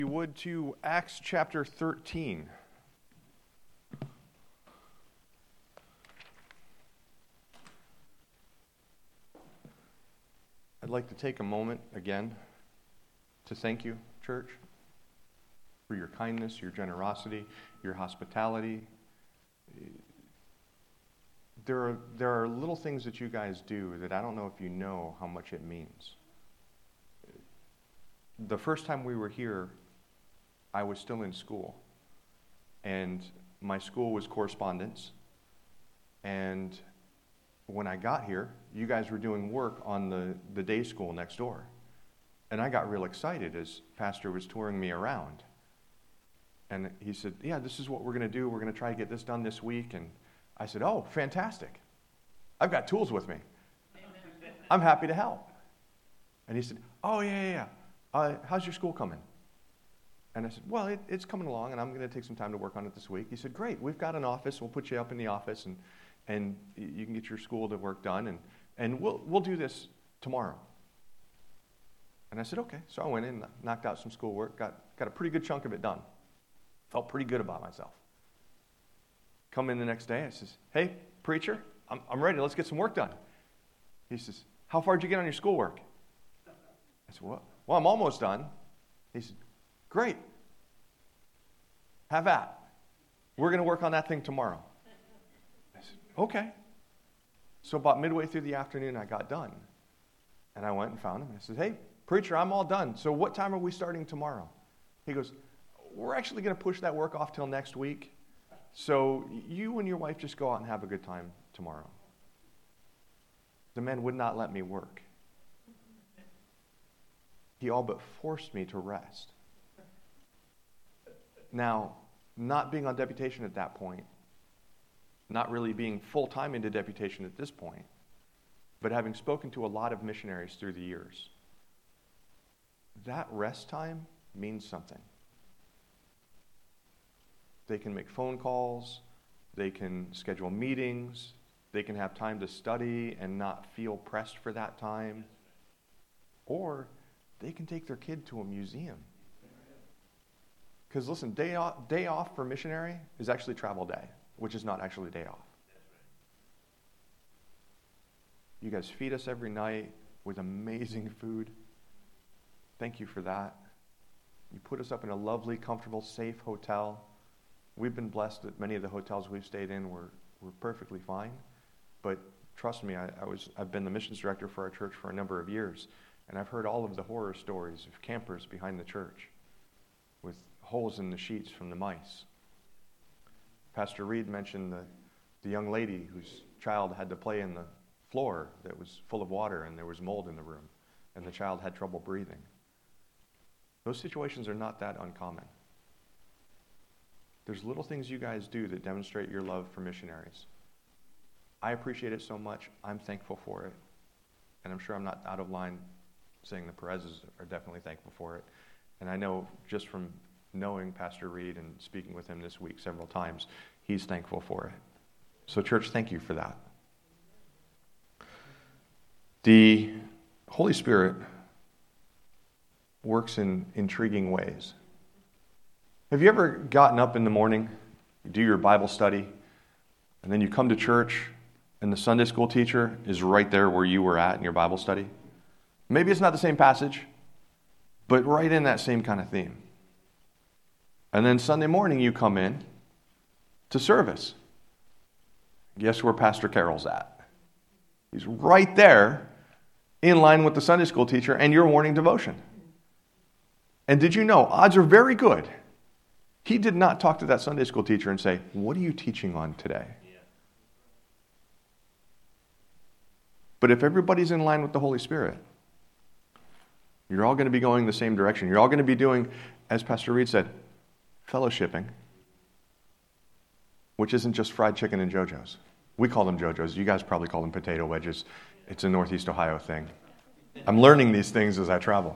You would to Acts chapter 13. I'd like to take a moment again to thank you, church, for your kindness, your generosity, your hospitality. There are little things that you guys do that I don't know if you know how much it means. The first time we were here, I was still in school, and my school was correspondence, and when I got here, you guys were doing work on the day school next door, and I got real excited as Pastor was touring me around, and he said, yeah, this is what we're going to do. We're going to try to get this done this week, and I said, oh, fantastic. I've got tools with me. I'm happy to help. And he said, oh, yeah. How's your school coming? And I said, well, it's coming along, and I'm going to take some time to work on it this week. He said, great, we've got an office. We'll put you up in the office, and you can get your school to work done, and we'll do this tomorrow. And I said, okay. So I went in, knocked out some schoolwork, got a pretty good chunk of it done. Felt pretty good about myself. Come in the next day, I says, hey, preacher, I'm ready. Let's get some work done. He says, how far did you get on your schoolwork? I said, what? Well, I'm almost done. He said, great. Have at. We're going to work on that thing tomorrow. I said, okay. So about midway through the afternoon, I got done. And I went and found him. And I said, hey, preacher, I'm all done. So what time are we starting tomorrow? He goes, we're actually going to push that work off till next week. So you and your wife just go out and have a good time tomorrow. The man would not let me work. He all but forced me to rest. Now, not being on deputation at that point, not really being full-time into deputation at this point, but having spoken to a lot of missionaries through the years, that rest time means something. They can make phone calls, they can schedule meetings, they can have time to study and not feel pressed for that time, or they can take their kid to a museum. Because listen, day off for missionary is actually travel day, which is not actually a day off. You guys feed us every night with amazing food. Thank you for that. You put us up in a lovely, comfortable, safe hotel. We've been blessed that many of the hotels we've stayed in were perfectly fine. But trust me, I've been the missions director for our church for a number of years, and I've heard all of the horror stories of campers behind the church with holes in the sheets from the mice. Pastor Reed mentioned the young lady whose child had to play in the floor that was full of water and there was mold in the room, and the child had trouble breathing. Those situations are not that uncommon. There's little things you guys do that demonstrate your love for missionaries. I appreciate it so much. I'm thankful for it. And I'm sure I'm not out of line saying the Perez's are definitely thankful for it. And I know just from knowing Pastor Reed and speaking with him this week several times, he's thankful for it. So church, thank you for that. The Holy Spirit works in intriguing ways. Have you ever gotten up in the morning, you do your Bible study, and then you come to church, and the Sunday school teacher is right there where you were at in your Bible study? Maybe it's not the same passage, but right in that same kind of theme. And then Sunday morning you come in to service. Guess where Pastor Carroll's at? He's right there in line with the Sunday school teacher and your morning devotion. And did you know, odds are very good, he did not talk to that Sunday school teacher and say, what are you teaching on today? Yeah. But if everybody's in line with the Holy Spirit, you're all going to be going the same direction. You're all going to be doing, as Pastor Reed said, fellowshipping, which isn't just fried chicken and JoJo's. We call them JoJo's. You guys probably call them potato wedges. It's a Northeast Ohio thing. I'm learning these things as I travel.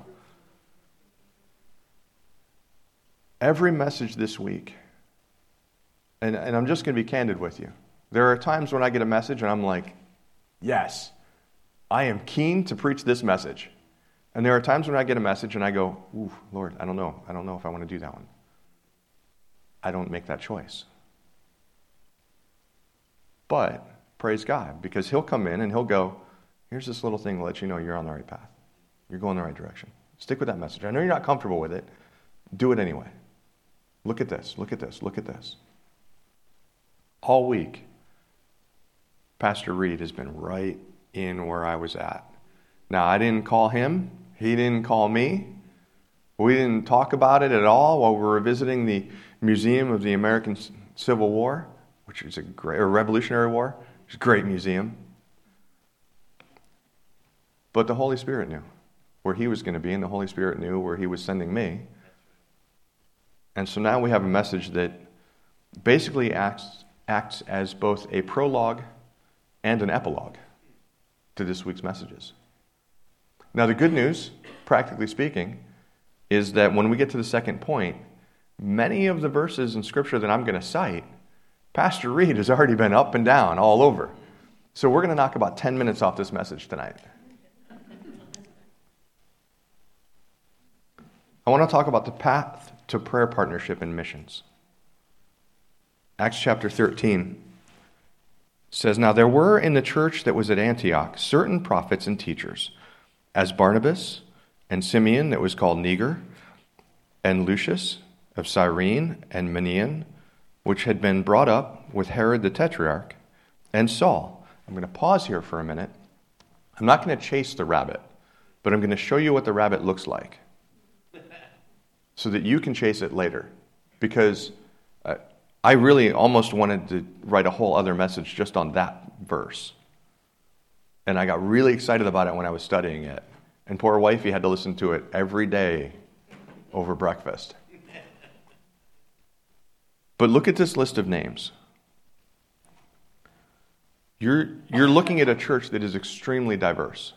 Every message this week, and I'm just going to be candid with you. There are times when I get a message and I'm like, yes, I am keen to preach this message. And there are times when I get a message and I go, ooh, Lord, I don't know. I don't know if I want to do that one. I don't make that choice. But praise God, because he'll come in and he'll go, here's this little thing to let you know you're on the right path. You're going the right direction. Stick with that message. I know you're not comfortable with it. Do it anyway. Look at this, look at this, look at this. All week, Pastor Reed has been right in where I was at. Now, I didn't call him. He didn't call me. We didn't talk about it at all while we were visiting the Museum of the American Civil War, which is a great, or Revolutionary War, which is a great museum. But the Holy Spirit knew where he was going to be, and the Holy Spirit knew where he was sending me. And so now we have a message that basically acts as both a prologue and an epilogue to this week's messages. Now, the good news, practically speaking, is that when we get to the second point, many of the verses in Scripture that I'm going to cite, Pastor Reed has already been up and down all over. So we're going to knock about 10 minutes off this message tonight. I want to talk about the path to prayer partnership and missions. Acts chapter 13 says, Now there were in the church that was at Antioch certain prophets and teachers, as Barnabas and Simeon that was called Niger, and Lucius of Cyrene and Manaen, which had been brought up with Herod the Tetrarch, and Saul. I'm going to pause here for a minute. I'm not going to chase the rabbit, but I'm going to show you what the rabbit looks like so that you can chase it later. Because I really almost wanted to write a whole other message just on that verse. And I got really excited about it when I was studying it. And poor wifey had to listen to it every day over breakfast. But look at this list of names. You're looking at a church that is extremely diverse.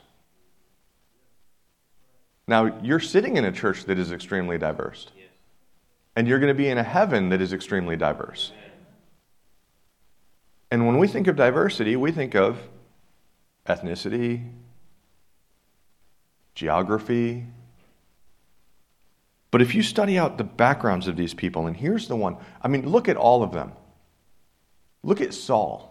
Now, you're sitting in a church that is extremely diverse. And you're going to be in a heaven that is extremely diverse. And when we think of diversity, we think of ethnicity, geography. But if you study out the backgrounds of these people, and here's the one. I mean, look at all of them. Look at Saul.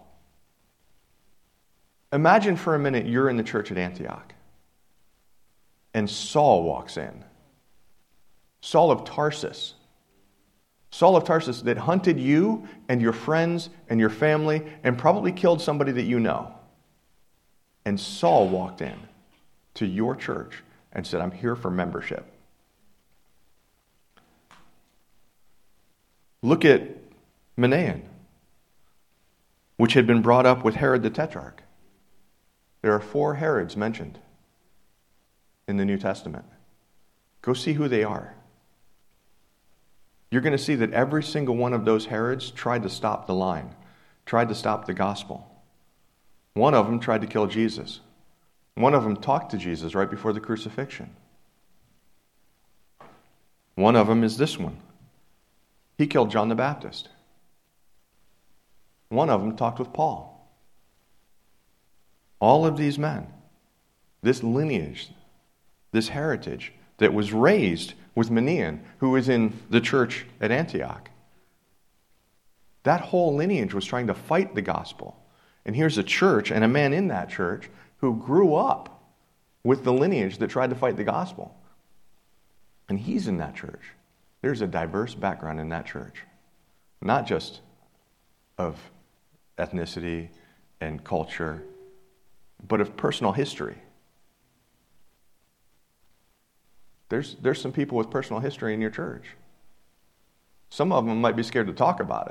Imagine for a minute you're in the church at Antioch. And Saul walks in. Saul of Tarsus. Saul of Tarsus that hunted you and your friends and your family and probably killed somebody that you know. And Saul walked in to your church and said, I'm here for membership. Look at Manaen, which had been brought up with Herod the Tetrarch. There are 4 Herods mentioned in the New Testament. Go see who they are. You're going to see that every single one of those Herods tried to stop the line, tried to stop the gospel. One of them tried to kill Jesus. One of them talked to Jesus right before the crucifixion. One of them is this one. He killed John the Baptist. One of them talked with Paul. All of these men, this lineage, this heritage that was raised with Manaen, who was in the church at Antioch. That whole lineage was trying to fight the gospel. And here's a church and a man in that church who grew up with the lineage that tried to fight the gospel. And he's in that church. There's a diverse background in that church. Not just of ethnicity and culture, but of personal history. There's some people with personal history in your church. Some of them might be scared to talk about it.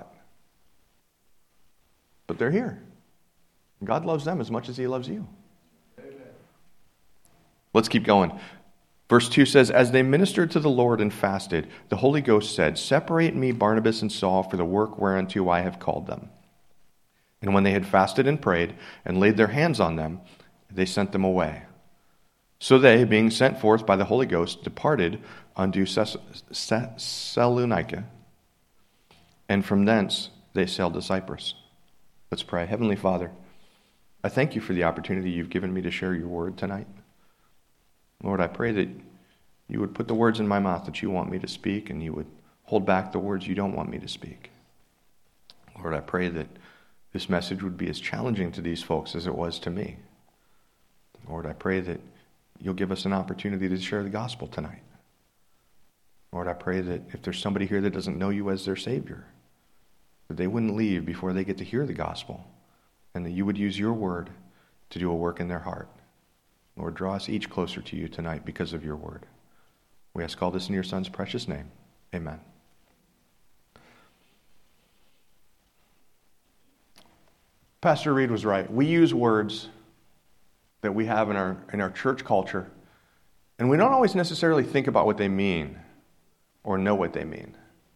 But they're here. God loves them as much as He loves you. Amen. Let's keep going. Verse 2 says, As they ministered to the Lord and fasted, the Holy Ghost said, Separate me, Barnabas and Saul, for the work whereunto I have called them. And when they had fasted and prayed and laid their hands on them, they sent them away. So they, being sent forth by the Holy Ghost, departed unto Thessalonica, and from thence they sailed to Cyprus. Let's pray. Heavenly Father, I thank you for the opportunity you've given me to share your word tonight. Lord, I pray that you would put the words in my mouth that you want me to speak, and you would hold back the words you don't want me to speak. Lord, I pray that this message would be as challenging to these folks as it was to me. Lord, I pray that you'll give us an opportunity to share the gospel tonight. Lord, I pray that if there's somebody here that doesn't know you as their Savior, that they wouldn't leave before they get to hear the gospel, and that you would use your word to do a work in their heart. Lord, draw us each closer to you tonight because of your word. We ask all this in your Son's precious name. Amen. Pastor Reed was right. We use words that we have in our church culture, and we don't always necessarily think about what they mean or know what they mean.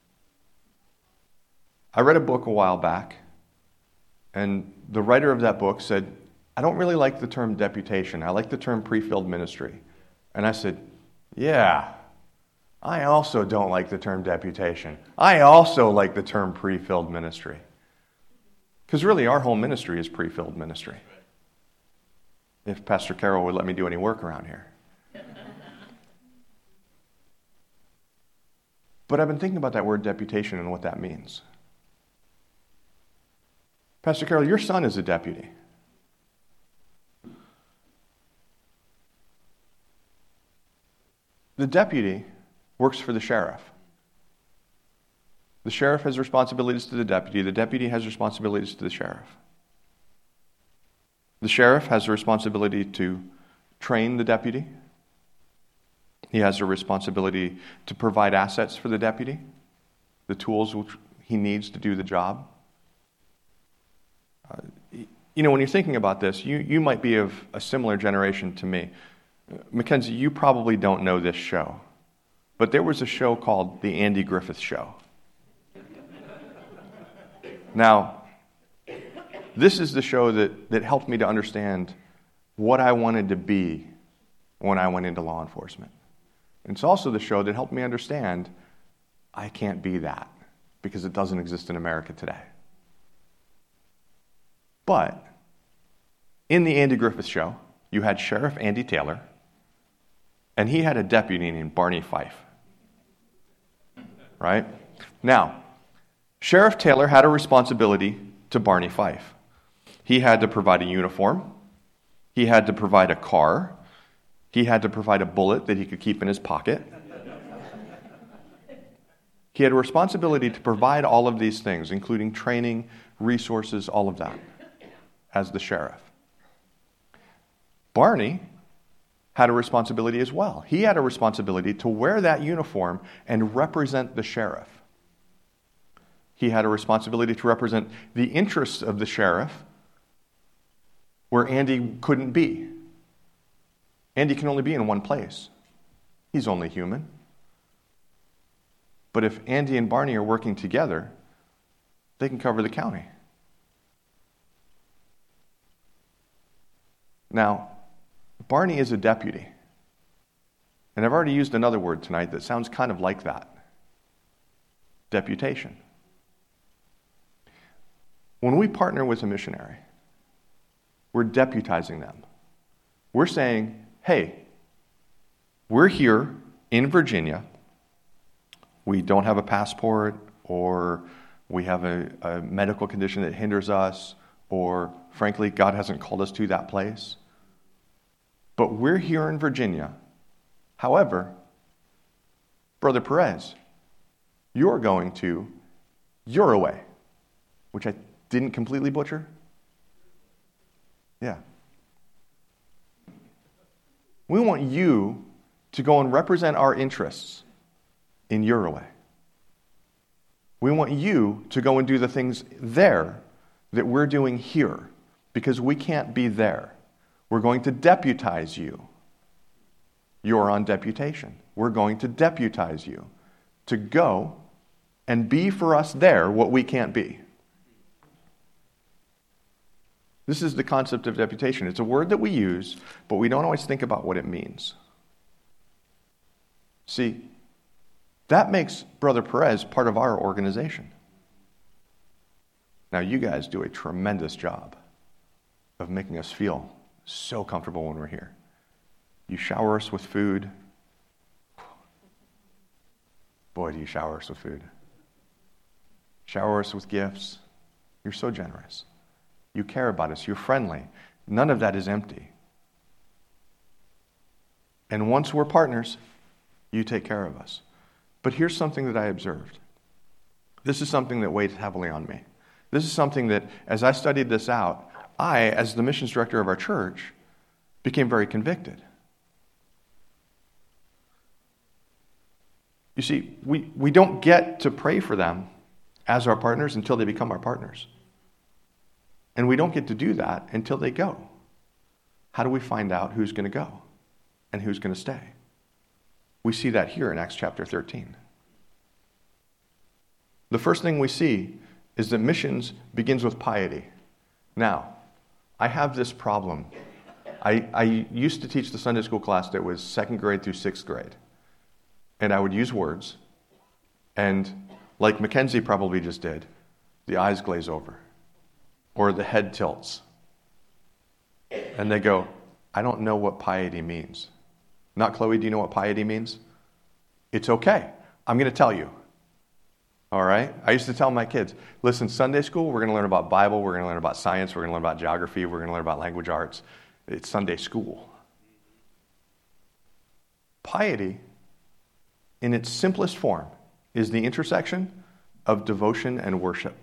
I read a book a while back, and the writer of that book said, I don't really like the term deputation. I like the term pre-filled ministry. And I said, yeah, I also don't like the term deputation. I also like the term pre-filled ministry. Because really, our whole ministry is pre-filled ministry. If Pastor Carol would let me do any work around here. But I've been thinking about that word deputation and what that means. Pastor Carol, your son is a deputy. The deputy works for the sheriff. The sheriff has responsibilities to the deputy. The deputy has responsibilities to the sheriff. The sheriff has a responsibility to train the deputy. He has a responsibility to provide assets for the deputy, the tools which he needs to do the job. When you're thinking about this, you might be of a similar generation to me. Mackenzie, you probably don't know this show, but there was a show called The Andy Griffith Show. Now, this is the show that helped me to understand what I wanted to be when I went into law enforcement. And it's also the show that helped me understand I can't be that because it doesn't exist in America today. But in the Andy Griffith Show, you had Sheriff Andy Taylor, and he had a deputy named Barney Fife. Right? Now, Sheriff Taylor had a responsibility to Barney Fife. He had to provide a uniform. He had to provide a car. He had to provide a bullet that he could keep in his pocket. He had a responsibility to provide all of these things, including training, resources, all of that, as the sheriff. Barney had a responsibility as well. He had a responsibility to wear that uniform and represent the sheriff. He had a responsibility to represent the interests of the sheriff where Andy couldn't be. Andy can only be in one place. He's only human. But if Andy and Barney are working together, they can cover the county. Now, Barney is a deputy. And I've already used another word tonight that sounds kind of like that. Deputation. When we partner with a missionary, we're deputizing them. We're saying, hey, we're here in Virginia. We don't have a passport, or we have a medical condition that hinders us, or frankly, God hasn't called us to that place. But we're here in Virginia. However, Brother Perez, you're going to Uruguay, which I didn't completely butcher. Yeah. We want you to go and represent our interests in Uruguay. We want you to go and do the things there that we're doing here, because we can't be there. We're going to deputize you. You're on deputation. We're going to deputize you to go and be for us there what we can't be. This is the concept of deputation. It's a word that we use, but we don't always think about what it means. See, that makes Brother Perez part of our organization. Now, you guys do a tremendous job of making us feel so comfortable when we're here. You shower us with food. Boy, do you shower us with food. Shower us with gifts. You're so generous. You care about us. You're friendly. None of that is empty. And once we're partners, you take care of us. But here's something that I observed. This is something that weighed heavily on me. This is something that, as I studied this out, I, as the missions director of our church, became very convicted. You see, we don't get to pray for them as our partners until they become our partners. And we don't get to do that until they go. How do we find out who's going to go and who's going to stay? We see that here in Acts chapter 13. The first thing we see is that missions begins with piety. Now, I have this problem. I used to teach the Sunday school class that was 2nd grade through 6th grade. And I would use words, and like Mackenzie probably just did, the eyes glaze over, or the head tilts. And they go, I don't know what piety means. Not Chloe, do you know what piety means? It's okay. I'm going to tell you. All right? I used to tell my kids, listen, Sunday school, we're going to learn about Bible, we're going to learn about science, we're going to learn about geography, we're going to learn about language arts. It's Sunday school. Piety, in its simplest form, is the intersection of devotion and worship.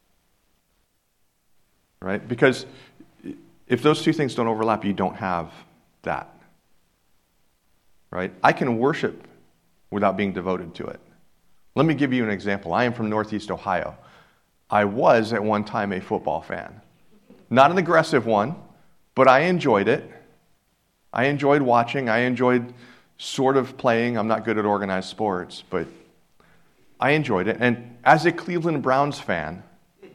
Right? Because if those two things don't overlap, you don't have that. Right? I can worship without being devoted to it. Let me give you an example. I am from Northeast Ohio. I was at one time a football fan. Not an aggressive one, but I enjoyed it. I enjoyed watching. I enjoyed sort of playing. I'm not good at organized sports, but I enjoyed it. And as a Cleveland Browns fan,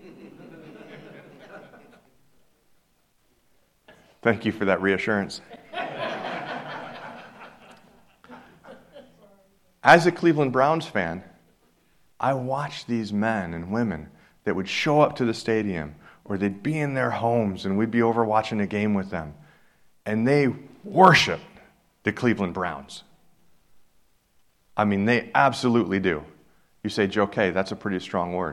thank you for that reassurance. As a Cleveland Browns fan, I watched these men and women that would show up to the stadium, or they'd be in their homes and we'd be over watching a game with them, and they worshiped the Cleveland Browns. I mean, they absolutely do. You say, Joe K., that's a pretty strong word.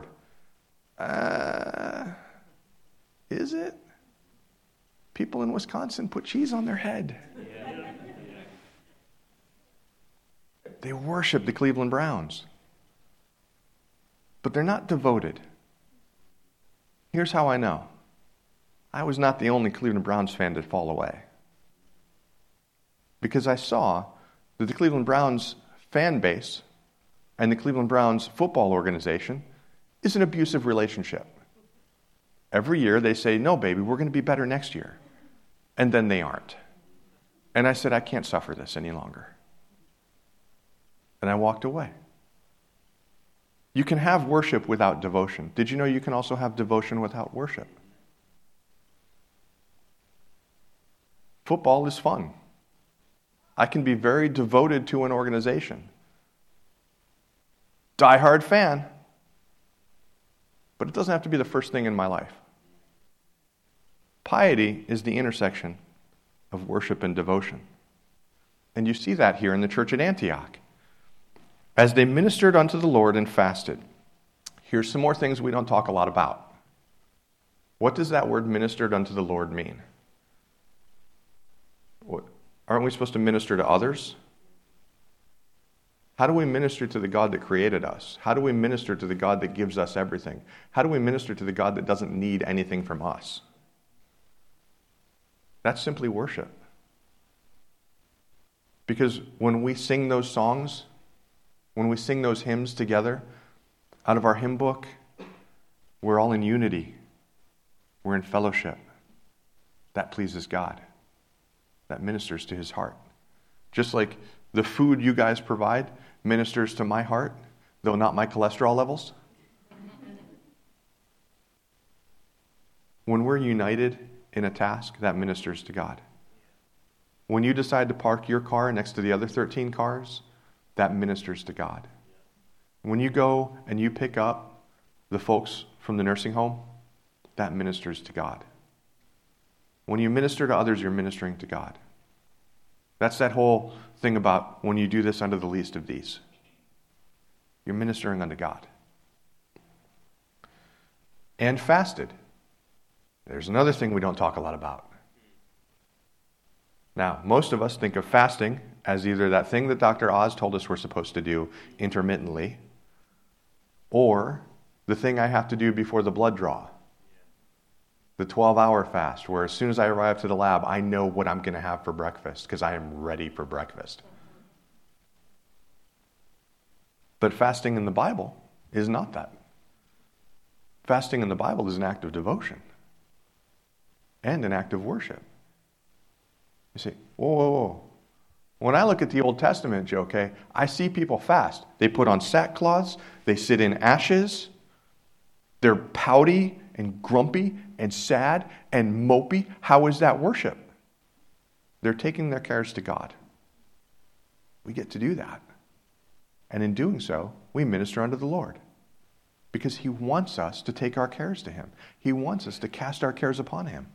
Is it? People in Wisconsin put cheese on their head. They worship the Cleveland Browns. But they're not devoted. Here's how I know. I was not the only Cleveland Browns fan to fall away. Because I saw that the Cleveland Browns fan base and the Cleveland Browns football organization is an abusive relationship. Every year they say, no, baby, we're going to be better next year. And then they aren't. And I said, I can't suffer this any longer. And I walked away. You can have worship without devotion. Did you know you can also have devotion without worship? Football is fun. I can be very devoted to an organization. Die-hard fan. But it doesn't have to be the first thing in my life. Piety is the intersection of worship and devotion. And you see that here in the church at Antioch. As they ministered unto the Lord and fasted. Here's some more things we don't talk a lot about. What does that word ministered unto the Lord mean? Aren't we supposed to minister to others? How do we minister to the God that created us? How do we minister to the God that gives us everything? How do we minister to the God that doesn't need anything from us? That's simply worship. Because when we sing those songs, when we sing those hymns together out of our hymn book, we're all in unity. We're in fellowship. That pleases God. That ministers to his heart. Just like the food you guys provide ministers to my heart, though not my cholesterol levels. When we're united in a task, that ministers to God. When you decide to park your car next to the other 13 cars, that ministers to God. When you go and you pick up the folks from the nursing home, that ministers to God. When you minister to others, you're ministering to God. That's that whole thing about when you do this unto the least of these. You're ministering unto God. And fasted. There's another thing we don't talk a lot about. Now, most of us think of fasting as either that thing that Dr. Oz told us we're supposed to do intermittently, or the thing I have to do before the blood draw. The 12-hour fast, where as soon as I arrive to the lab, I know what I'm going to have for breakfast because I am ready for breakfast. But fasting in the Bible is not that. Fasting in the Bible is an act of devotion and an act of worship. You say, whoa, whoa, whoa. When I look at the Old Testament, Joe, okay, I see people fast. They put on sackcloths, they sit in ashes, they're pouty and grumpy and sad and mopey. How is that worship? They're taking their cares to God. We get to do that. And in doing so, we minister unto the Lord. Because He wants us to take our cares to Him. He wants us to cast our cares upon Him.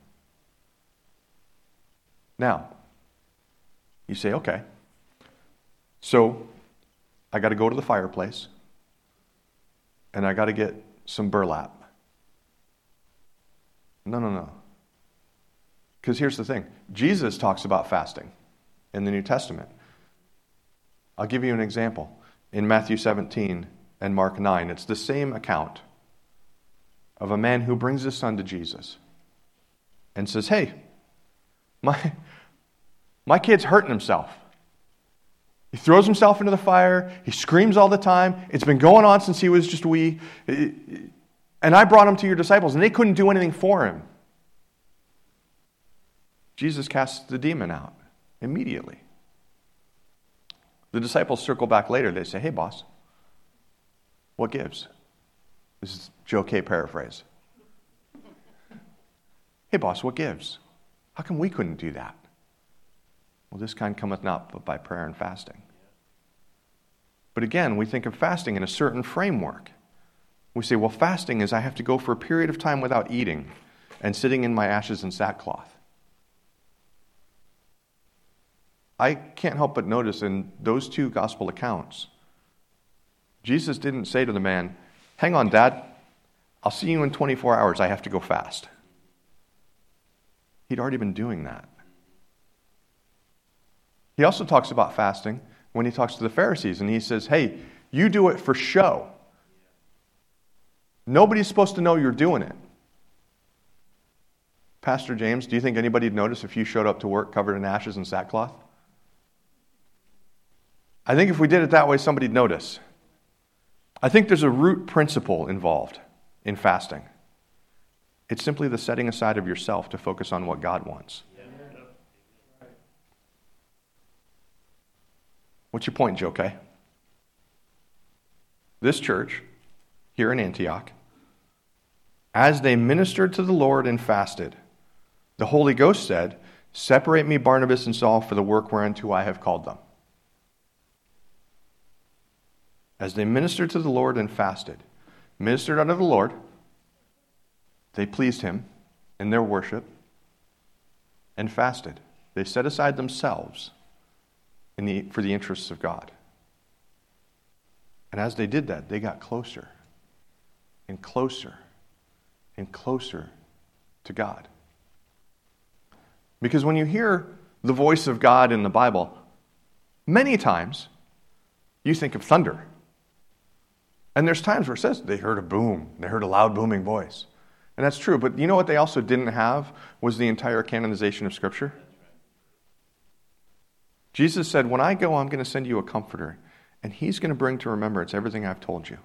Now, you say, okay, so I got to go to the fireplace and I got to get some burlap. No. Because here's the thing. Jesus talks about fasting in the New Testament. I'll give you an example. In Matthew 17 and Mark 9, it's the same account of a man who brings his son to Jesus and says, hey, my kid's hurting himself. He throws himself into the fire. He screams all the time. It's been going on since he was just wee. And I brought him to your disciples, and they couldn't do anything for him. Jesus casts the demon out immediately. The disciples circle back later. They say, hey, boss, what gives? This is Joe K. paraphrase. Hey, boss, what gives? How come we couldn't do that? Well, this kind cometh not but by prayer and fasting. But again, we think of fasting in a certain framework. We say, well, fasting is I have to go for a period of time without eating and sitting in my ashes and sackcloth. I can't help but notice in those two gospel accounts, Jesus didn't say to the man, hang on, Dad, I'll see you in 24 hours. I have to go fast. He'd already been doing that. He also talks about fasting when he talks to the Pharisees, and he says, hey, you do it for show. Nobody's supposed to know you're doing it. Pastor James, do you think anybody'd notice if you showed up to work covered in ashes and sackcloth? I think if we did it that way, somebody'd notice. I think there's a root principle involved in fasting. It's simply the setting aside of yourself to focus on what God wants. What's your point, Joe K? This church, here in Antioch, as they ministered to the Lord and fasted, the Holy Ghost said, separate me, Barnabas and Saul, for the work whereunto I have called them. As they ministered to the Lord and fasted, ministered unto the Lord, they pleased Him in their worship, and fasted. They set aside themselves for the interests of God. And as they did that, they got closer and closer and closer to God. Because when you hear the voice of God in the Bible, many times you think of thunder. And there's times where it says they heard a boom, they heard a loud booming voice. And that's true, but you know what they also didn't have was the entire canonization of Scripture? Jesus said, when I go, I'm going to send you a comforter, and He's going to bring to remembrance everything I've told you.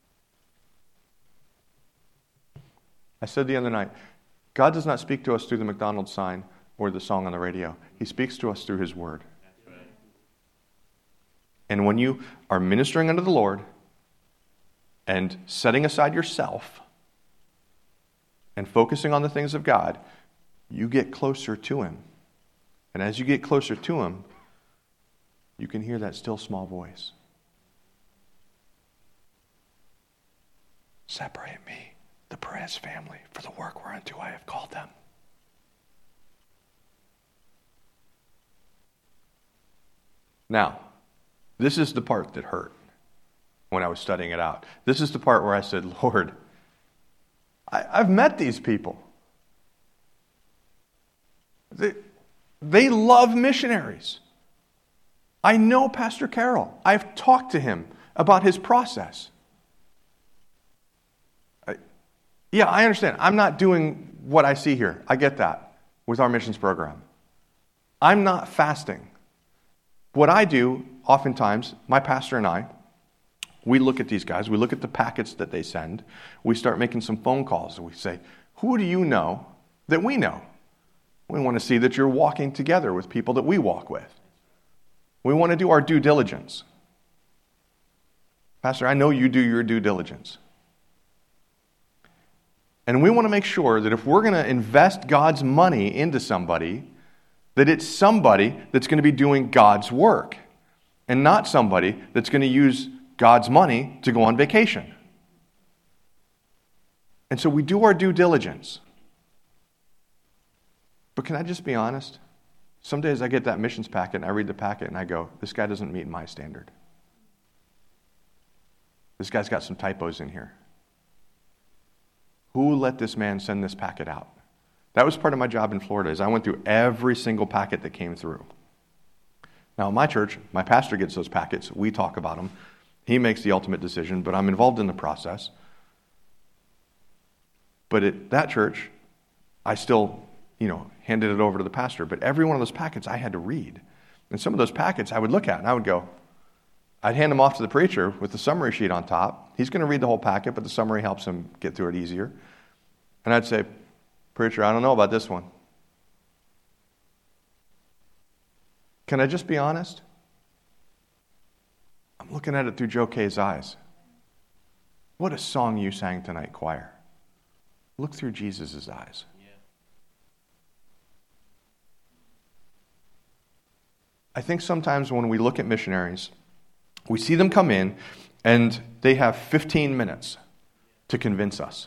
I said the other night, God does not speak to us through the McDonald's sign or the song on the radio. He speaks to us through His Word. And when you are ministering unto the Lord and setting aside yourself and focusing on the things of God, you get closer to Him. And as you get closer to Him, you can hear that still small voice. Separate me, the Perez family, for the work whereunto I have called them. Now, this is the part that hurt when I was studying it out. This is the part where I said, Lord, I've met these people. They love missionaries. I know Pastor Carroll. I've talked to him about his process. Yeah, I understand. I'm not doing what I see here. I get that with our missions program. I'm not fasting. What I do, oftentimes, my pastor and I, we look at these guys, we look at the packets that they send, we start making some phone calls, and we say, who do you know that we know? We want to see that you're walking together with people that we walk with. We want to do our due diligence. Pastor, I know you do your due diligence. And we want to make sure that if we're going to invest God's money into somebody, that it's somebody that's going to be doing God's work and not somebody that's going to use God's money to go on vacation. And so we do our due diligence. But can I just be honest? Some days I get that missions packet and I read the packet and I go, this guy doesn't meet my standard. This guy's got some typos in here. Who let this man send this packet out? That was part of my job in Florida, is I went through every single packet that came through. Now, in my church, my pastor gets those packets. We talk about them. He makes the ultimate decision, but I'm involved in the process. But at that church, I still, handed it over to the pastor. But every one of those packets I had to read. And some of those packets I would look at and I would go, I'd hand them off to the preacher with the summary sheet on top. He's going to read the whole packet, but the summary helps him get through it easier. And I'd say, preacher, I don't know about this one. Can I just be honest? I'm looking at it through Joe Kay's eyes. What a song you sang tonight, choir. Look through Jesus' eyes. I think sometimes when we look at missionaries, we see them come in and they have 15 minutes to convince us.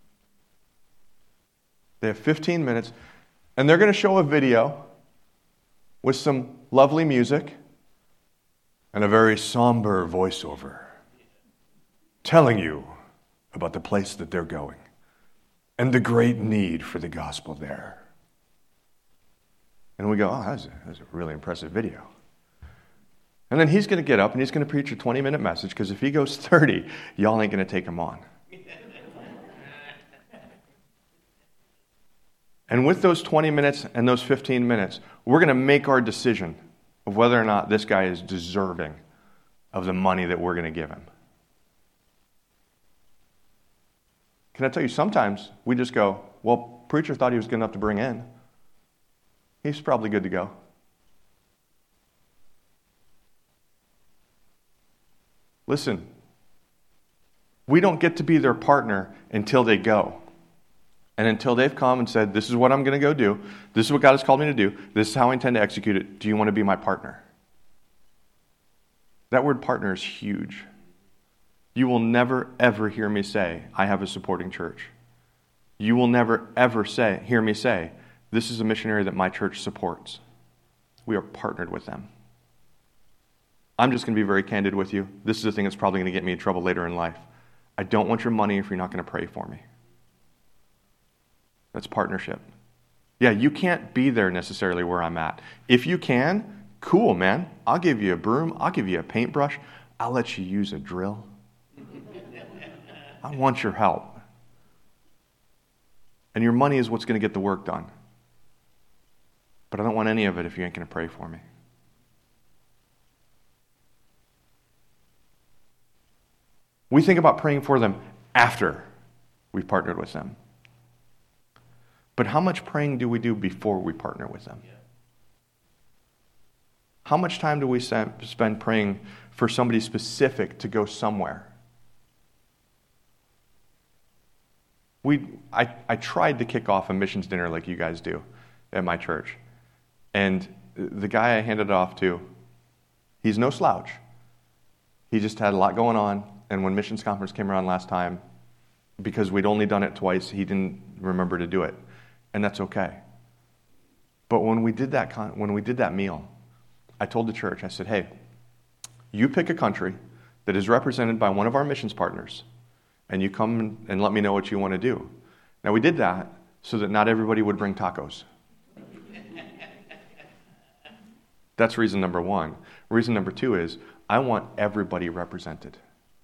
They have 15 minutes and they're going to show a video with some lovely music and a very somber voiceover telling you about the place that they're going and the great need for the gospel there. And we go, oh, that's a really impressive video. And then he's going to get up and he's going to preach a 20-minute message because if he goes 30, y'all ain't going to take him on. And with those 20 minutes and those 15 minutes, we're going to make our decision of whether or not this guy is deserving of the money that we're going to give him. Can I tell you, sometimes we just go, well, preacher thought he was good enough to bring in. He's probably good to go. Listen, we don't get to be their partner until they go. And until they've come and said, this is what I'm going to go do. This is what God has called me to do. This is how I intend to execute it. Do you want to be my partner? That word partner is huge. You will never, ever hear me say, I have a supporting church. You will never, ever hear me say, this is a missionary that my church supports. We are partnered with them. I'm just going to be very candid with you. This is the thing that's probably going to get me in trouble later in life. I don't want your money if you're not going to pray for me. That's partnership. Yeah, you can't be there necessarily where I'm at. If you can, cool, man. I'll give you a broom. I'll give you a paintbrush. I'll let you use a drill. I want your help. And your money is what's going to get the work done. But I don't want any of it if you ain't going to pray for me. We think about praying for them after we've partnered with them. But how much praying do we do before we partner with them? How much time do we spend praying for somebody specific to go somewhere? I tried to kick off a missions dinner like you guys do at my church. And the guy I handed it off to, he's no slouch. He just had a lot going on. And when missions conference came around last time, because we'd only done it twice, he didn't remember to do it. And that's okay. But when we did that meal, I told the church, I said, hey, you pick a country that is represented by one of our missions partners, and you come and let me know what you want to do. Now, we did that so that not everybody would bring tacos. That's reason number one. Reason number two is I want everybody represented.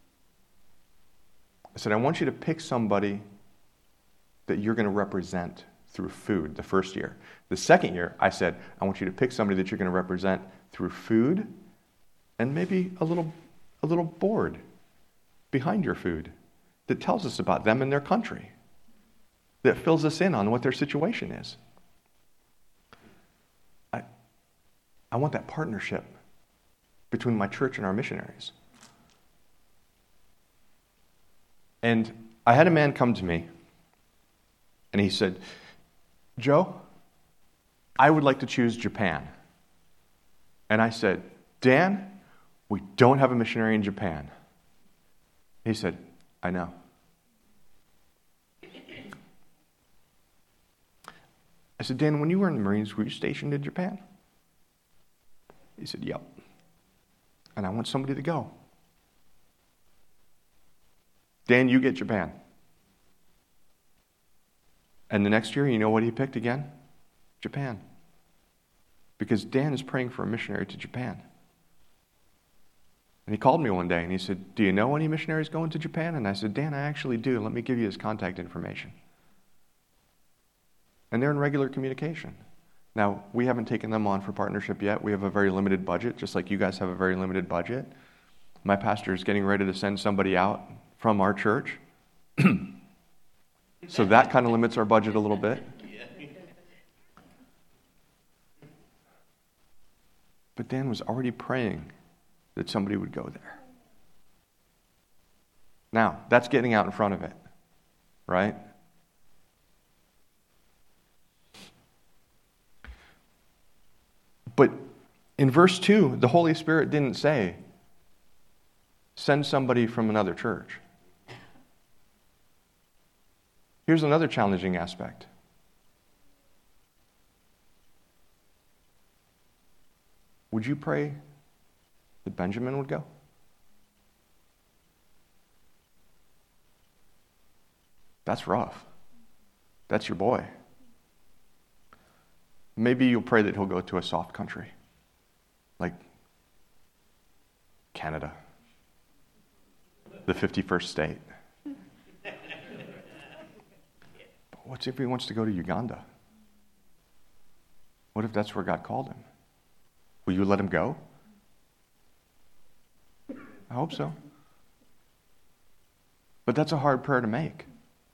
I said, I want you to pick somebody that you're going to represent through food the first year. The second year, I said, I want you to pick somebody that you're going to represent through food and maybe a little board behind your food that tells us about them and their country, that fills us in on what their situation is. I want that partnership between my church and our missionaries. And I had a man come to me, and he said, Joe, I would like to choose Japan. And I said, Dan, we don't have a missionary in Japan. He said, I know. I said, Dan, when you were in the Marines, were you stationed in Japan? He said, yep. And I want somebody to go. Dan, you get Japan. And the next year, you know what he picked again? Japan. Because Dan is praying for a missionary to Japan. And he called me one day and he said, do you know any missionaries going to Japan? And I said, Dan, I actually do. Let me give you his contact information. And they're in regular communication. Now, we haven't taken them on for partnership yet. We have a very limited budget, just like you guys have a very limited budget. My pastor is getting ready to send somebody out from our church. So that kind of limits our budget a little bit. But Dan was already praying that somebody would go there. Now, that's getting out in front of it, right? But in verse 2, the Holy Spirit didn't say, send somebody from another church. Here's another challenging aspect. Would you pray that Benjamin would go? That's rough. That's your boy. Maybe you'll pray that he'll go to a soft country, like Canada, the 51st state. But what if he wants to go to Uganda? What if that's where God called him? Will you let him go? I hope so. But that's a hard prayer to make.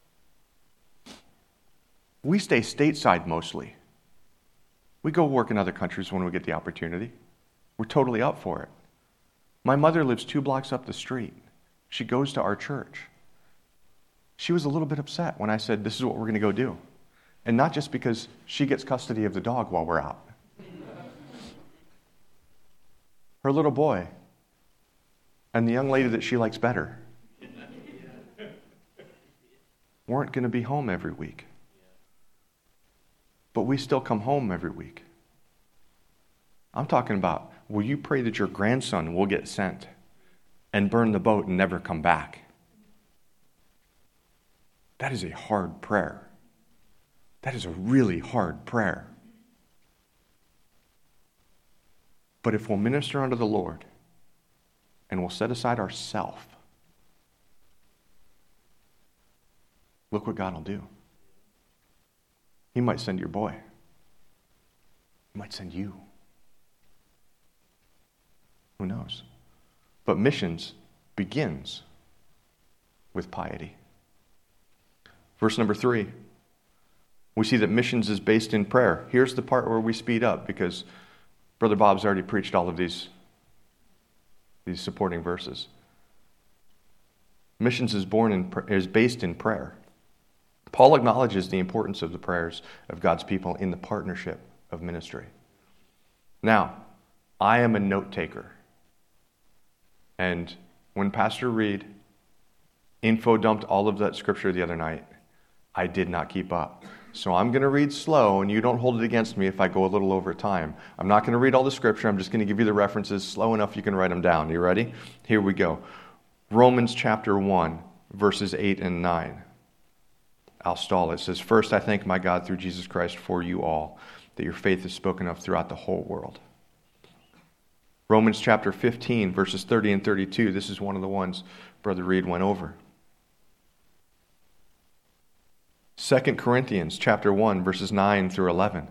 We stay stateside mostly. We go work in other countries when we get the opportunity. We're totally up for it. My mother lives 2 blocks up the street. She goes to our church. She was a little bit upset when I said, this is what we're going to go do. And not just because she gets custody of the dog while we're out. Her little boy and the young lady that she likes better weren't going to be home every week. But we still come home every week. I'm talking about, will you pray that your grandson will get sent and burn the boat and never come back? That is a hard prayer. That is a really hard prayer. But if we'll minister unto the Lord and we'll set aside ourself, look what God will do. He might send your boy. He might send you. Who knows? But missions begins with piety. Verse number 3, we see that missions is based in prayer. Here's the part where we speed up because Brother Bob's already preached all of these supporting verses. Missions is based in prayer. Paul acknowledges the importance of the prayers of God's people in the partnership of ministry. Now, I am a note taker. And when Pastor Reed info dumped all of that scripture the other night, I did not keep up. So I'm going to read slow, and you don't hold it against me if I go a little over time. I'm not going to read all the scripture. I'm just going to give you the references slow enough you can write them down. You ready? Here we go. Romans chapter 1, verses 8 and 9. I'll stall it. It says, "First I thank my God through Jesus Christ for you all, that your faith is spoken of throughout the whole world." Romans chapter 15, verses 30 and 32. This is one of the ones Brother Reed went over. 2 Corinthians chapter 1, verses 9 through 11.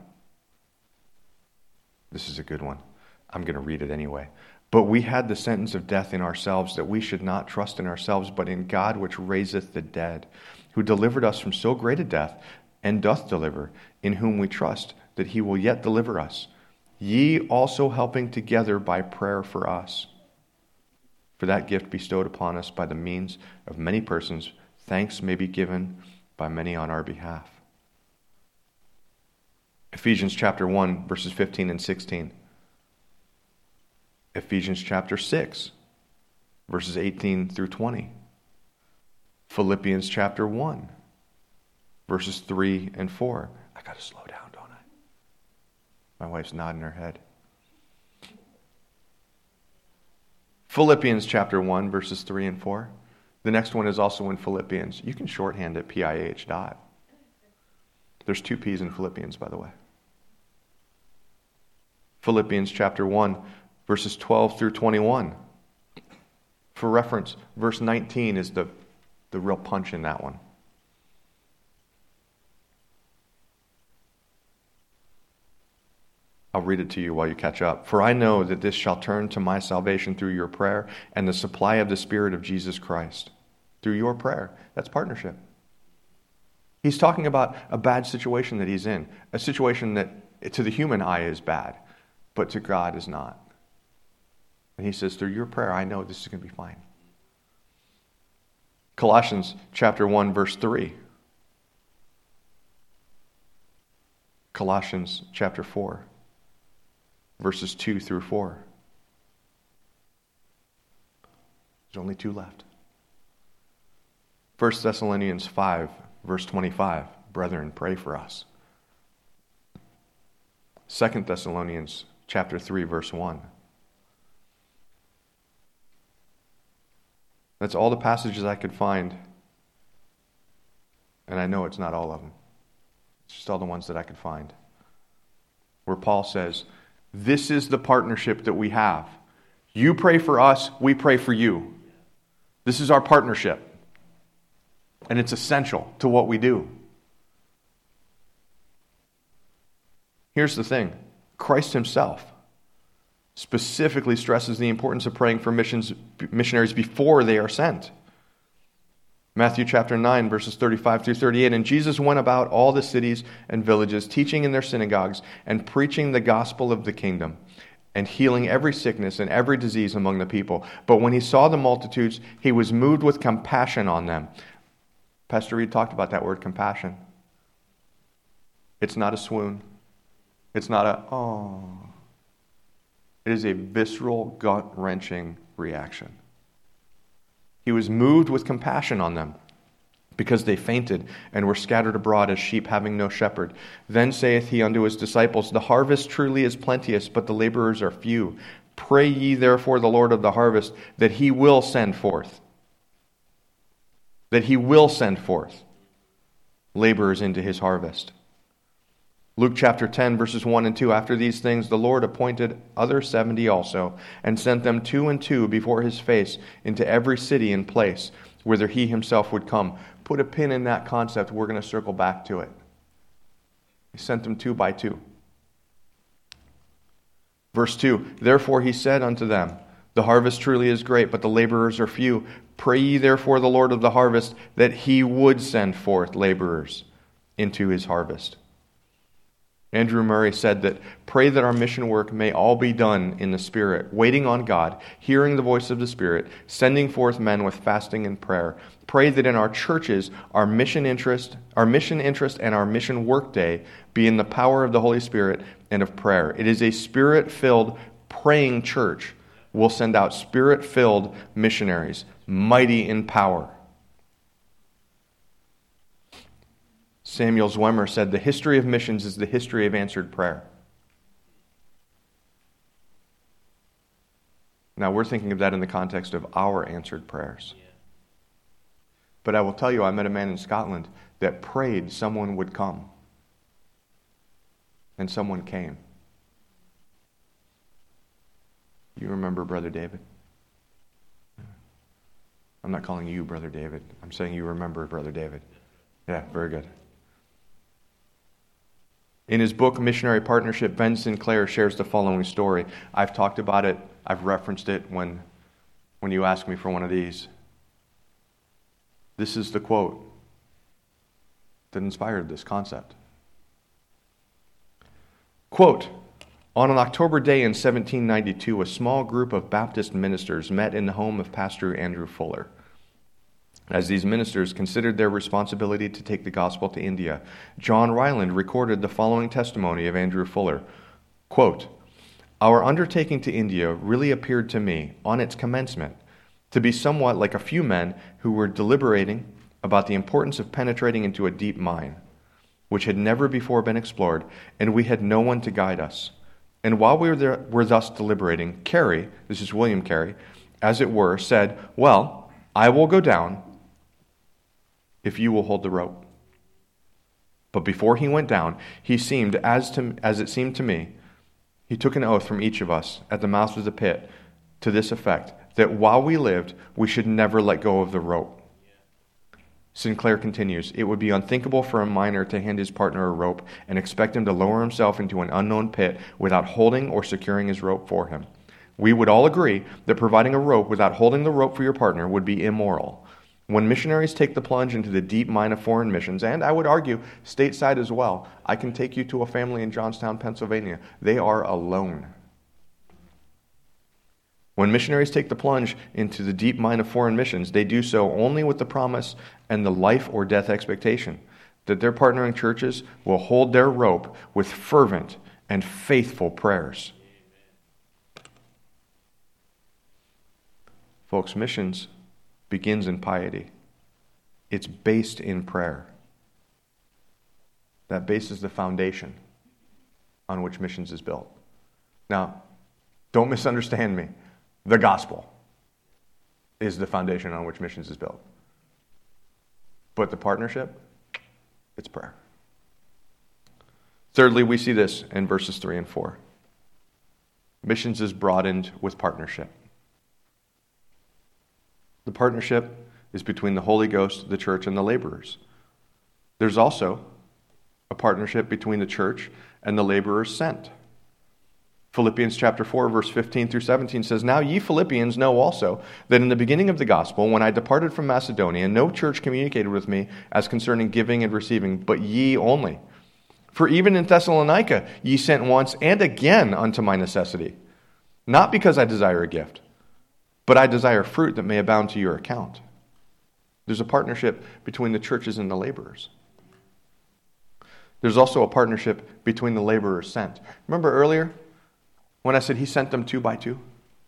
This is a good one. I'm going to read it anyway. "But we had the sentence of death in ourselves, that we should not trust in ourselves, but in God which raiseth the dead, who delivered us from so great a death, and doth deliver, in whom we trust, that he will yet deliver us. Ye also helping together by prayer for us. For that gift bestowed upon us by the means of many persons, thanks may be given by many on our behalf." Ephesians chapter 1, verses 15 and 16. Ephesians chapter 6, verses 18 through 20. Philippians chapter 1, verses 3 and 4. I got to slow down, don't I? My wife's nodding her head. Philippians chapter 1, verses 3 and 4. The next one is also in Philippians. You can shorthand it PIH dot. There's 2 P's in Philippians, by the way. Philippians chapter 1, verses 12 through 21. For reference, verse 19 is the real punch in that one. I'll read it to you while you catch up. "For I know that this shall turn to my salvation through your prayer and the supply of the Spirit of Jesus Christ." Through your prayer. That's partnership. He's talking about a bad situation that he's in. A situation that to the human eye is bad, but to God is not. And he says, through your prayer, I know this is going to be fine. Colossians chapter 1, verse 3. Colossians chapter 4, verses 2 through 4. There's only 2 left. 1 Thessalonians 5, verse 25. Brethren, pray for us. 2 Thessalonians chapter 3, verse 1. That's all the passages I could find. And I know it's not all of them. It's just all the ones that I could find. Where Paul says, this is the partnership that we have. You pray for us, we pray for you. This is our partnership. And it's essential to what we do. Here's the thing. Christ himself specifically stresses the importance of praying for missionaries before they are sent. Matthew chapter 9, verses 35 through 38. "And Jesus went about all the cities and villages, teaching in their synagogues and preaching the gospel of the kingdom, and healing every sickness and every disease among the people. But when he saw the multitudes, he was moved with compassion on them." Pastor Reed talked about that word, compassion. It's not a swoon. It's not a, oh. It is a visceral, gut-wrenching reaction. He was moved with compassion on them, because they fainted and were scattered abroad as sheep having no shepherd. Then saith he unto his disciples, The harvest truly is plenteous, but the laborers are few. Pray ye therefore the Lord of the harvest, that he will send forth. That he will send forth laborers into his harvest. Luke chapter 10, verses 1 and 2. "After these things the Lord appointed other 70 also, and sent them 2 and 2 before his face into every city and place, whither he himself would come." Put a pin in that concept. We're going to circle back to it. He sent them 2 by 2. Verse 2. "Therefore he said unto them, The harvest truly is great, but the laborers are few. Pray ye therefore the Lord of the harvest, that he would send forth laborers into his harvest." Andrew Murray said that, "Pray that our mission work may all be done in the Spirit, waiting on God, hearing the voice of the Spirit, sending forth men with fasting and prayer. Pray that in our churches our mission interest and our mission work day be in the power of the Holy Spirit and of prayer. It is a Spirit-filled praying church will send out Spirit-filled missionaries, mighty in power." Samuel Zwemer said, "The history of missions is the history of answered prayer." Now, we're thinking of that in the context of our answered prayers. But I will tell you, I met a man in Scotland that prayed someone would come. And someone came. You remember Brother David? I'm not calling you Brother David. I'm saying you remember Brother David. Yeah, very good. In his book, Missionary Partnership, Ben Sinclair shares the following story. I've talked about it. I've referenced it when you ask me for one of these. This is the quote that inspired this concept. Quote, "On an October day in 1792, a small group of Baptist ministers met in the home of Pastor Andrew Fuller. As these ministers considered their responsibility to take the gospel to India, John Ryland recorded the following testimony of Andrew Fuller. Quote, "Our undertaking to India really appeared to me, on its commencement, to be somewhat like a few men who were deliberating about the importance of penetrating into a deep mine, which had never before been explored, and we had no one to guide us. And while we were thus deliberating, Carey," this is William Carey, "as it were, said, 'Well, I will go down if you will hold the rope.' But before he went down, he seemed, as it seemed to me, he took an oath from each of us at the mouth of the pit to this effect, that while we lived, we should never let go of the rope." Sinclair continues, "It would be unthinkable for a miner to hand his partner a rope and expect him to lower himself into an unknown pit without holding or securing his rope for him. We would all agree that providing a rope without holding the rope for your partner would be immoral. When missionaries take the plunge into the deep mine of foreign missions, and I would argue stateside as well, I can take you to a family in Johnstown, Pennsylvania. They are alone. When missionaries take the plunge into the deep mine of foreign missions, they do so only with the promise and the life or death expectation that their partnering churches will hold their rope with fervent and faithful prayers." Folks, missions begins in piety. It's based in prayer. That base is the foundation on which missions is built. Now, don't misunderstand me. The gospel is the foundation on which missions is built. But the partnership, it's prayer. Thirdly, we see this in verses 3 and 4. Missions is broadened with partnership. The partnership is between the Holy Ghost, the church, and the laborers. There's also a partnership between the church and the laborers sent. Philippians chapter 4, verse 15 through 17 says, "Now ye Philippians know also that in the beginning of the gospel, when I departed from Macedonia, no church communicated with me as concerning giving and receiving, but ye only. For even in Thessalonica ye sent once and again unto my necessity, not because I desire a gift, but I desire fruit that may abound to your account." There's a partnership between the churches and the laborers. There's also a partnership between the laborers sent. Remember earlier when I said he sent them 2 by 2?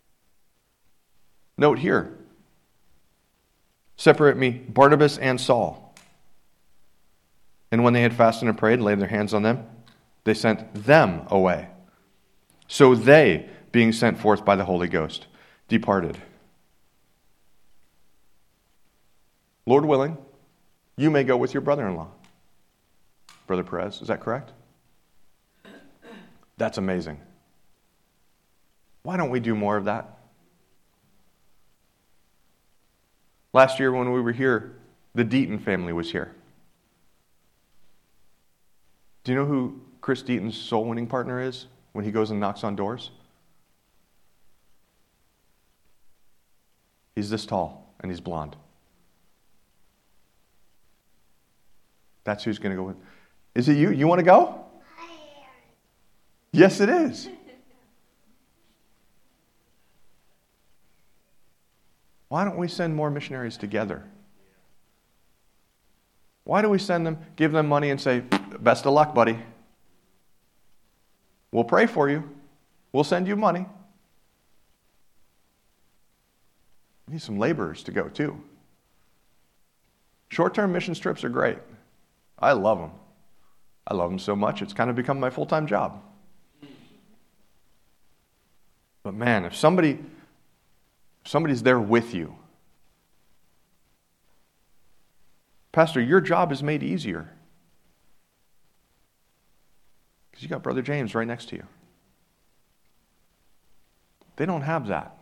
Note here, separate me, Barnabas and Saul. And when they had fasted and prayed and laid their hands on them, they sent them away. So they, being sent forth by the Holy Ghost, departed. Lord willing, you may go with your brother-in-law. Brother Perez, is that correct? That's amazing. Why don't we do more of that? Last year when we were here, the Deaton family was here. Do you know who Chris Deaton's soul-winning partner is when he goes and knocks on doors? He's this tall and he's blonde. That's who's going to go with. Is it you? You want to go? Yes, it is. Why don't we send more missionaries together? Why do we send them, give them money and say, best of luck, buddy. We'll pray for you. We'll send you money. We need some laborers to go too. Short-term mission trips are great. I love them. I love them so much, it's kind of become my full-time job. But man, if somebody's there with you, Pastor, your job is made easier because you got Brother James right next to you. They don't have that.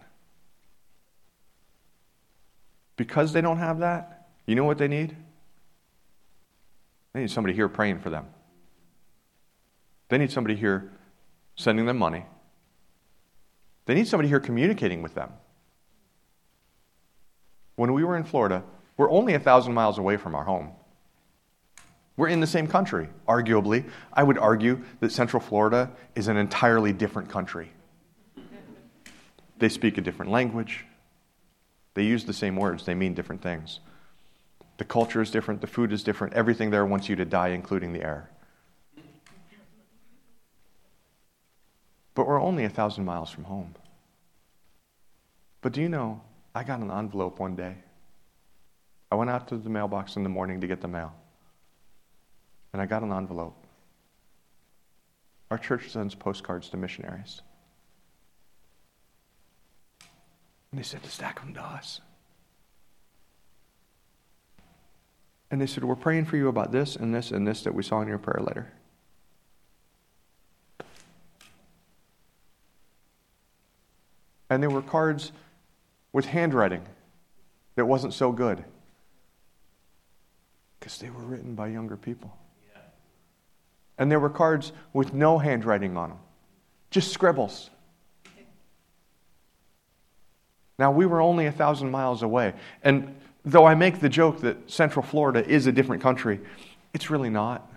Because they don't have that, you know what they need? They need somebody here praying for them. They need somebody here sending them money. They need somebody here communicating with them. When we were in Florida, we're only 1,000 miles away from our home. We're in the same country, arguably. I would argue that Central Florida is an entirely different country. They speak a different language. They use the same words. They mean different things. The culture is different. The food is different. Everything there wants you to die, including the air. But we're only 1,000 miles from home. But do you know, I got an envelope one day. I went out to the mailbox in the morning to get the mail. And I got an envelope. Our church sends postcards to missionaries. And they said to stack them to us. And they said, we're praying for you about this and this and this that we saw in your prayer letter. And there were cards with handwriting that wasn't so good. Because they were written by younger people. Yeah. And there were cards with no handwriting on them. Just scribbles. Now, we were only 1,000 miles away. And though I make the joke that Central Florida is a different country, it's really not.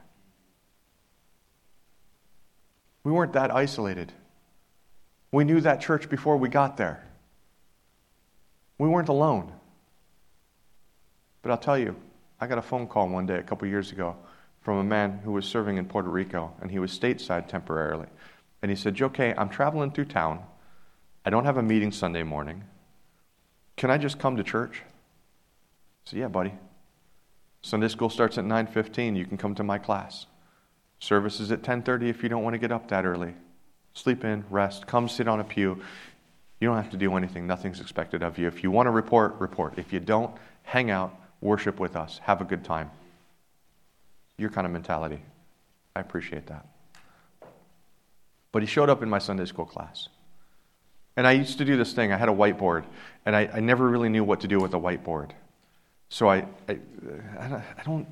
We weren't that isolated. We knew that church before we got there. We weren't alone. But I'll tell you, I got a phone call one day a couple years ago from a man who was serving in Puerto Rico, and he was stateside temporarily. And he said, Joe Kay, I'm traveling through town. I don't have a meeting Sunday morning. Can I just come to church? I said, yeah, buddy. Sunday school starts at 9:15. You can come to my class. Service is at 10:30 if you don't want to get up that early. Sleep in, rest, come sit on a pew. You don't have to do anything. Nothing's expected of you. If you want to report, report. If you don't, hang out, worship with us, have a good time. Your kind of mentality. I appreciate that. But he showed up in my Sunday school class. And I used to do this thing. I had a whiteboard, and I never really knew what to do with a whiteboard. So I don't,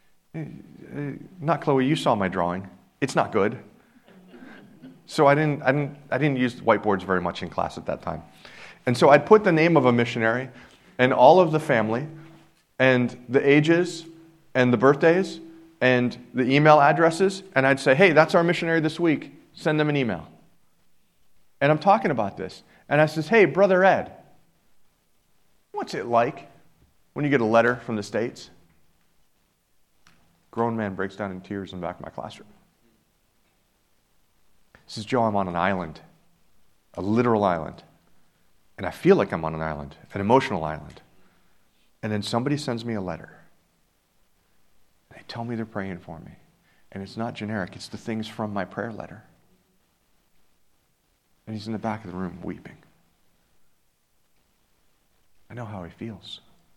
not Chloe, you saw my drawing. It's not good. So I didn't use whiteboards very much in class at that time. And so I'd put the name of a missionary and all of the family and the ages and the birthdays and the email addresses, and I'd say, hey, that's our missionary this week. Send them an email. And I'm talking about this. And I says, hey, Brother Ed, what's it like when you get a letter from the States? Grown man breaks down in tears in the back of my classroom. He says, Joe, I'm on an island, a literal island. And I feel like I'm on an island, an emotional island. And then somebody sends me a letter. They tell me they're praying for me. And it's not generic, it's the things from my prayer letter. And he's in the back of the room weeping. I know how he feels.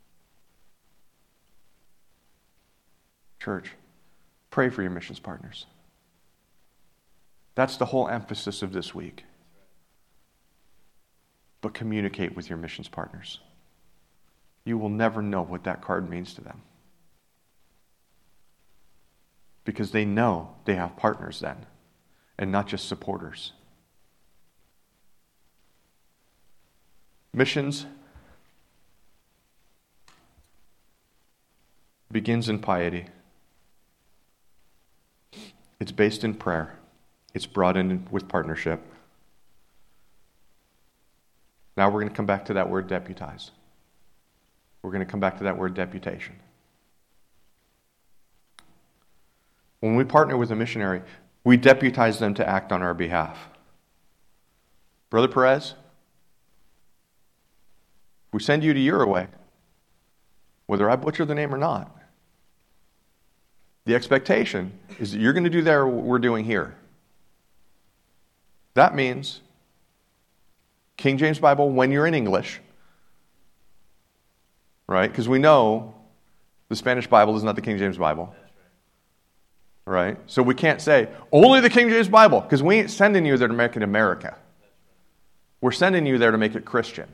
Church, pray for your missions partners. That's the whole emphasis of this week. But communicate with your missions partners. You will never know what that card means to them. Because they know they have partners then, and not just supporters. Missions begins in piety. It's based in prayer. It's brought in with partnership. Now we're going to come back to that word deputize. We're going to come back to that word deputation. When we partner with a missionary, we deputize them to act on our behalf. Brother Perez, we send you to Uruguay, whether I butcher the name or not. The expectation is that you're going to do there what we're doing here. That means King James Bible when you're in English, right? Because we know the Spanish Bible is not the King James Bible. Right? So we can't say, only the King James Bible, because we ain't sending you there to make it America. We're sending you there to make it Christian.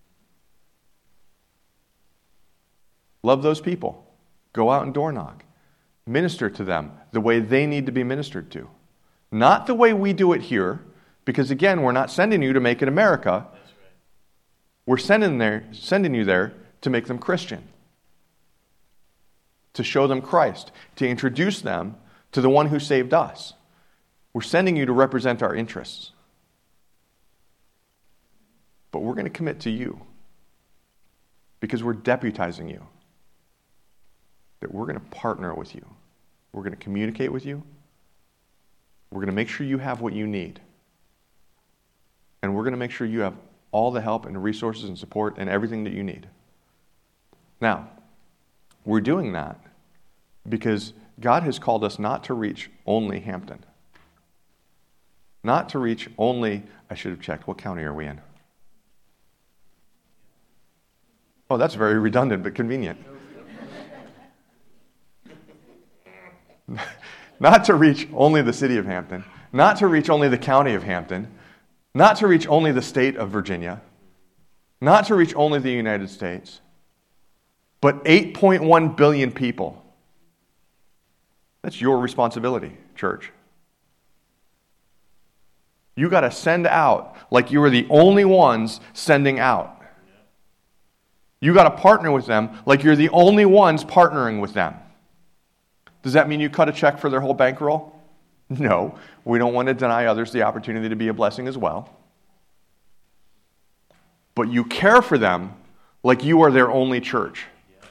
Love those people. Go out and door knock. Minister to them the way they need to be ministered to. Not the way we do it here, because again, we're not sending you to make it America. We're sending you there to make them Christian. To show them Christ. To introduce them to the one who saved us. We're sending you to represent our interests. But we're going to commit to you. Because we're deputizing you. That we're going to partner with you. We're going to communicate with you. We're going to make sure you have what you need. And we're going to make sure you have all the help and resources and support and everything that you need. Now, we're doing that because God has called us not to reach only Hampton. Not to reach only, I should have checked, what county are we in? Oh, that's very redundant but convenient. Not to reach only the city of Hampton. Not to reach only the county of Hampton. Not to reach only the state of Virginia. Not to reach only the United States. But 8.1 billion people. That's your responsibility, church. You got to send out like you are the only ones sending out. You got to partner with them like you're the only ones partnering with them. Does that mean you cut a check for their whole bankroll? No. We don't want to deny others the opportunity to be a blessing as well. But you care for them like you are their only church.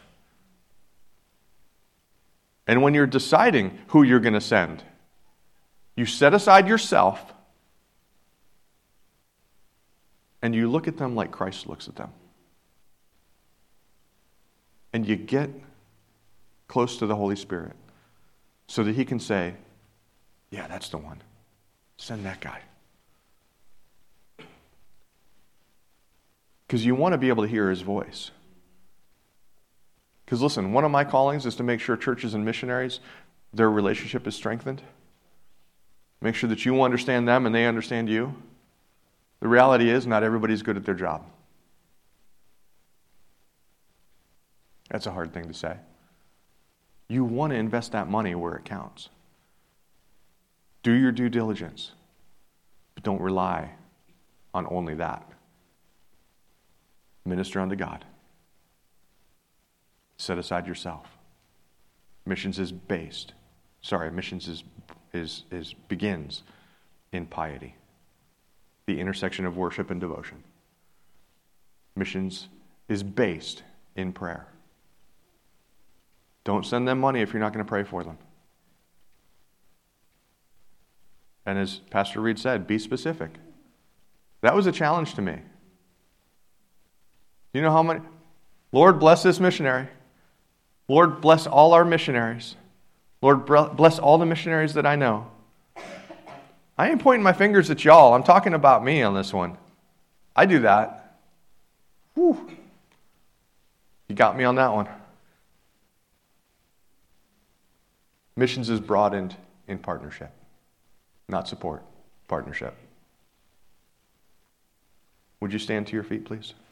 And when you're deciding who you're going to send, you set aside yourself and you look at them like Christ looks at them. And you get close to the Holy Spirit so that He can say, yeah, that's the one. Send that guy. Because you want to be able to hear His voice. Because listen, one of my callings is to make sure churches and missionaries, their relationship is strengthened. Make sure that you understand them and they understand you. The reality is not everybody's good at their job. That's a hard thing to say. You want to invest that money where it counts. Do your due diligence, but don't rely on only that. Minister unto God. Set aside yourself. Missions begins in piety. The intersection of worship and devotion. Missions is based in prayer. Don't send them money if you're not going to pray for them. And as Pastor Reed said, be specific. That was a challenge to me. You know how many? Lord, bless this missionary. Lord, bless all our missionaries. Lord, bless all the missionaries that I know. I ain't pointing my fingers at y'all. I'm talking about me on this one. I do that. Whew. You got me on that one. Missions is broadened in partnership. Not support, partnership. Would you stand to your feet, please?